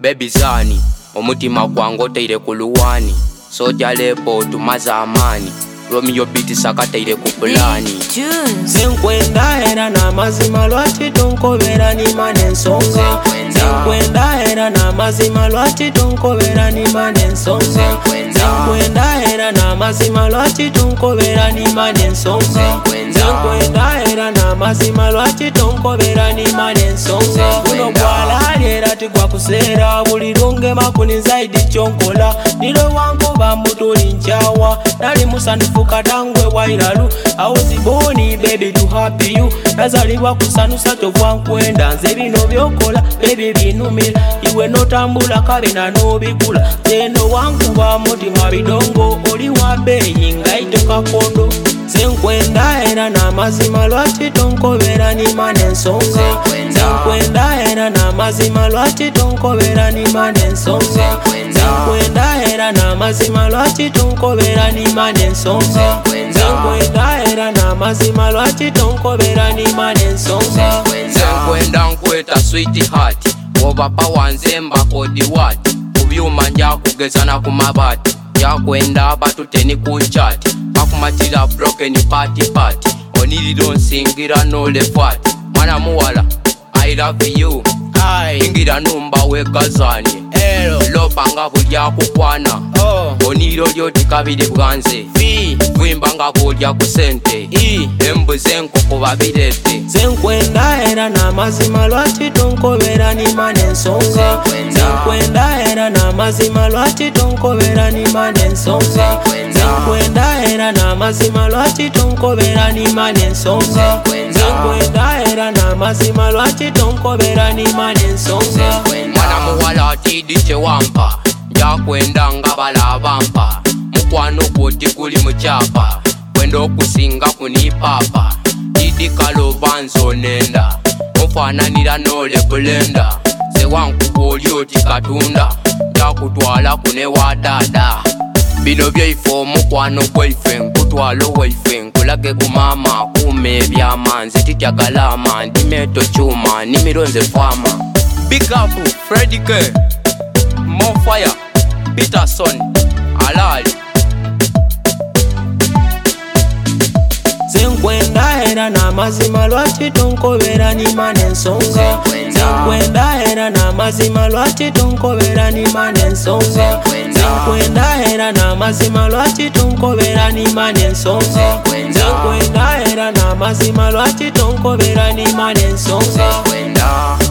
baby zani omutima gwange oteire ku luwani soja lepo tumaze amani Romeo beat sakateire ku plani Zenkwenda era n'amazima lwaki tonkobera nima n'ensonga Zenkwenda era n'amazima lwaki tonkobera nima n'ensonga Zenkwenda era n'amazima lwaki tonkobera nima n'ensonga Zenkwenda era n'amazima lwaki tonkobera nima n'ensonga Guno gwalali era tigwa kuseera buli lwongema kuni zaidi kyonkola nilo wankuba mutuli nchawa nali musandufu katangwe wairalu I was born baby to happy you nazalibwa kusanusa tovwa nkwenda nze bino byokola baby binumira iwe notambula kabina nobigula zeno wankuba mutima bidongo oli wa beyi ngaitoka kondo Zenkwenda era n'amazima lwaki tonkobera nima n'ensonga Zenkwenda era n'amazima lwaki tonkobera nima n'ensonga Zenkwenda era n'amazima lwaki tonkobera nima n'ensonga Zenkwenda era n'amazima lwaki tonkobera nima n'ensonga Zenkwenda nkweta sweetheart oba pawanze mbakodi wati kubyuma njakugeza na kumabati njakwenda abatuteni ku chat bakumatira broken party oniriro nsingira no lefati mwana muwala I love you ingira numba wegazanye lopanga bulya kukwana oniro lyoti kabiri bwanze bwimbanga bulya ku sente embuze enkoko babirete Zenkwenda era n'amazima lwaki tonkobera nima n'ensonga Zenkwenda era n'amazima lwaki tonkobera nima n'ensonga Zenkwenda era n'amazima lwaki tonkobera nima n'ensonga Zenkwenda era n'amazima lwaki tonkobera nima n'ensonga mwana muwala atidi kyewampa njakwenda nga balabampa mukwano gwoti guli mukyapa kwenda okusinga kunipapa didi kaloba nzonenda mufananira nole blenda sewankuba oli oti katunda njakutwala kune wa dada bino byaife omukwano gwaife nkutwala owaife nkulage ku mama kuma ebyamanzi tityagala amandi meto kyuma nimironze fama Big up Freddy K More Fire Peterson Alali Zenkwenda era n'amazima lwaki tonkobera nima n'ensonga Zenkwenda era n'amazima lwaki tonkobera nima n'ensonga Zenkwenda era n'amazima lwaki tonkobera nima n'ensonga Zenkwenda era n'amazima lwaki tonkobera nima n'ensonga